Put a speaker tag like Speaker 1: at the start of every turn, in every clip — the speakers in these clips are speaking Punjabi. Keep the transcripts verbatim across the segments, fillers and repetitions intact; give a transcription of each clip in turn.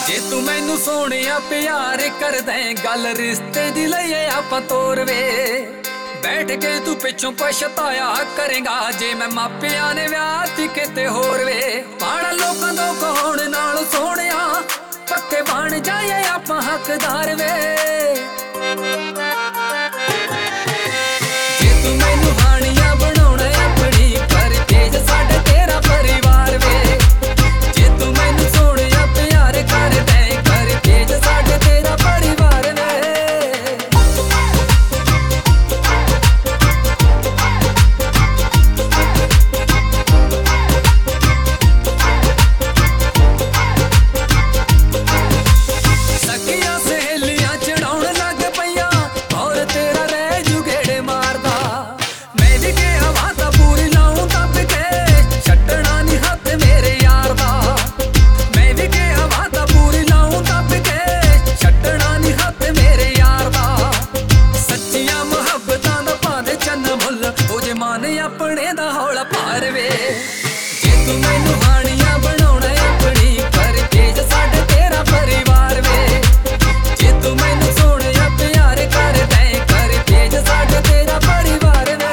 Speaker 1: ਜੇ ਤੂੰ ਮੈਨੂੰ ਸੋਹਣਿਆ ਪਿਆਰ ਕਰਦਾ ਗੱਲ ਰਿਸ਼ਤੇ ਦੀ ਲਈਏ ਆਪਾਂ ਤੋਰ ਵੇ ਬੈਠ ਕੇ ਤੂੰ ਪਿੱਛੋਂ ਪਛਤਾਇਆ ਕਰੇਗਾ ਜੇ ਮੈਂ ਮਾਪਿਆਂ ਨੇ ਵਿਆਹ ਤੀ ਕਿਤੇ ਹੋਰ ਵੇ ਮਾੜਾ ਲੋਕਾਂ ਤੋਂ ਕਹਾਉਣ ਨਾਲ ਸੋਹਣਿਆ ਪੱਕੇ ਬਣ ਜਾਏ ਆਪਾਂ ਹੱਕਦਾਰ ਵੇ ਜੇ ਤੂੰ ਮੈਨੂੰ ਹਾਣੀਆਂ ਬਣਾਉਣਾ ਆਪਣੀ ਕਰ ਤੇਜ ਸਾਡੇ ਤੇਰਾ ਪਰਿਵਾਰ ਵੇ ਜੇ ਤੂੰ ਮੈਨੂੰ ਸੋਹਣਿਆ ਪਿਆਰ ਕਰਦਾ ਕਰ ਤੇਜ ਸਾਡੇ ਤੇਰਾ ਪਰਿਵਾਰ ਵੇ ਆਪਣੇ ਦਾ ਹੌਲਾ ਭਾਰ ਵੇ ਜੇ ਤੂੰ ਮੈਨੂੰ ਹਾਣੀਆਂ ਬਣਾਉਣਾ ਆਪਣੀ ਕਰ ਤੇਜ ਸਾਡੇ ਤੇਰਾ ਪਰਿਵਾਰ ਵੇ ਜੇ ਤੂੰ ਮੈਨੂੰ ਸੋਹਣਿਆ ਪਿਆਰ ਕਰਦਾ ਕਰ ਤੇਜ ਸਾਡੇ ਤੇਰਾ ਪਰਿਵਾਰ ਵੇ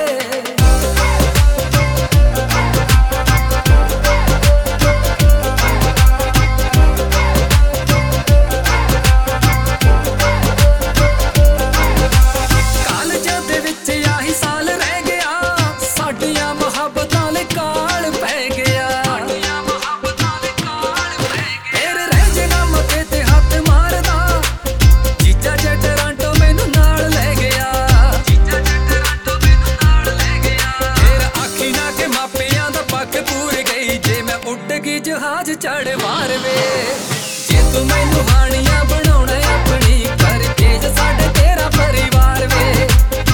Speaker 1: ਕਾਲਜ ਦੇ ਵਿੱਚ ਆਹੀ ਸਾਲ ਰਹਿ ਮੁਹੱਬਤਾਂ ਲੈ ਕਾਲ ਪੈ ਗਿਆ ਸਾਡੀਆਂ ਮੁਹੱਬਤਾਂ ਲੈ ਕਾਲ ਪੈ ਗਿਆ ਫਿਰ ਰਹਿ ਜਗਾ ਮੱਥੇ ਤੇ ਹੱਥ ਮਾਰਦਾ ਜੀਜਾ ਜੇ ਟਰਾਂਟੋ ਮੈਨੂੰ ਨਾਲ ਲੈ ਗਿਆ ਜੀਜਾ ਜੇ ਟਰਾਂਟੋ ਮੈਨੂੰ ਨਾਲ ਲੈ ਗਿਆ ਫਿਰ ਆਖੀ ਨਾ ਕਿ ਮਾਪਿਆਂ ਦਾ ਪੱਖ ਪੂਰ ਗਈ ਜੇ ਮੈਂ ਉੱਡ ਗਈ ਜਹਾਜ਼ ਚੜ ਮਾਰ ਵੇ ਜੇ ਤੂੰ ਮੈਨੂੰ ਹਾਣੀਆਂ ਬਣਾਉਣਾ ਆਪਣੀ ਕਰ ਤੇਜ ਸਾਡੇ ਤੇਰਾ ਪਰਿਵਾਰ ਵੇ